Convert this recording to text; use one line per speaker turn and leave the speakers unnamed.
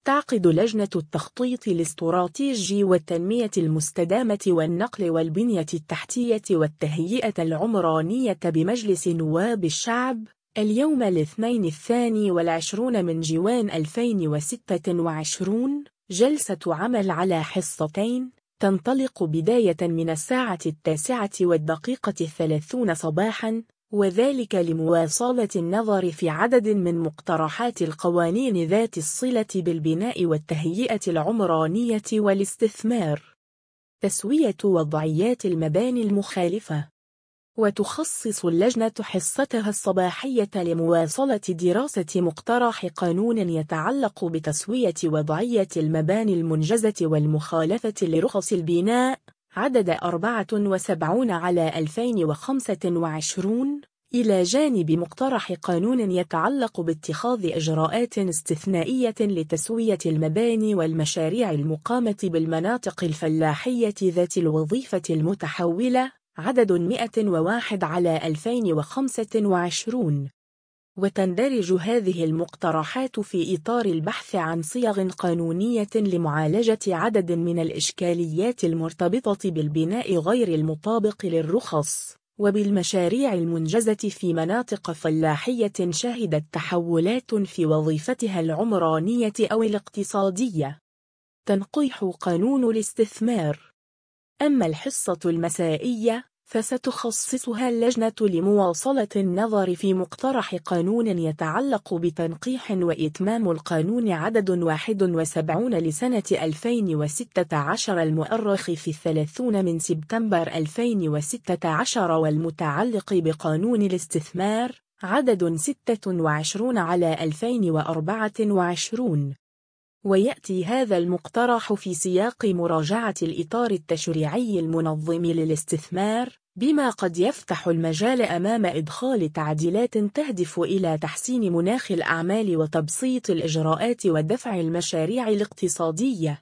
تعقد لجنة التخطيط الاستراتيجي والتنمية المستدامة والنقل والبنية التحتية والتهيئة العمرانية بمجلس نواب الشعب اليوم الاثنين 22 من جوان 2026 جلسة عمل على حصتين تنطلق بداية من 9:30 صباحاً، وذلك لمواصلة النظر في عدد من مقترحات القوانين ذات الصلة بالبناء والتهيئة العمرانية والاستثمار. تسوية وضعيات المباني المخالفة. وتخصص اللجنة حصتها الصباحية لمواصلة دراسة مقترح قانون يتعلق بتسوية وضعية المباني المنجزة والمخالفة لرخص البناء عدد 74/2025، إلى جانب مقترح قانون يتعلق باتخاذ إجراءات استثنائية لتسوية المباني والمشاريع المقامة بالمناطق الفلاحية ذات الوظيفة المتحولة عدد 101/2025. وتندرج هذه المقترحات في إطار البحث عن صيغ قانونية لمعالجة عدد من الإشكاليات المرتبطة بالبناء غير المطابق للرخص وبالمشاريع المنجزة في مناطق فلاحية شهدت تحولات في وظيفتها العمرانية أو الاقتصادية. تنقيح قانون الاستثمار. أما الحصة المسائية فستخصصها اللجنة لمواصلة النظر في مقترح قانون يتعلق بتنقيح وإتمام القانون عدد 71 لسنة 2016 المؤرخ في 30 من سبتمبر 2016 والمتعلق بقانون الاستثمار عدد 26/2024. ويأتي هذا المقترح في سياق مراجعة الإطار التشريعي المنظم للاستثمار، بما قد يفتح المجال أمام إدخال تعديلات تهدف إلى تحسين مناخ الأعمال وتبسيط الإجراءات ودفع المشاريع الاقتصادية.